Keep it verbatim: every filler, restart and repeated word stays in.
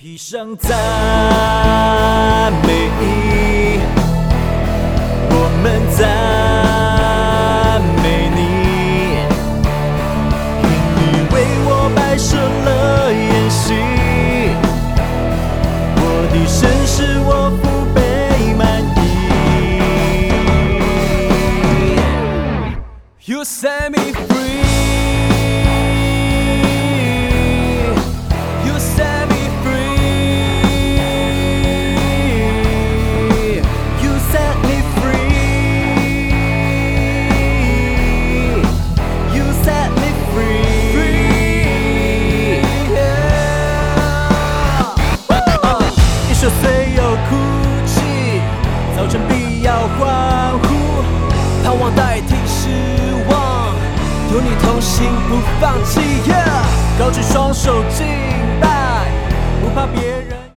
披上赞美，我们赞美你，因你为我摆设了筵席，我的神使我父辈满意。You set me free。虽有哭泣，早晨必要欢呼，盼望代替失望，有你同行不放弃。Yeah， 高举双手敬拜，不怕别人。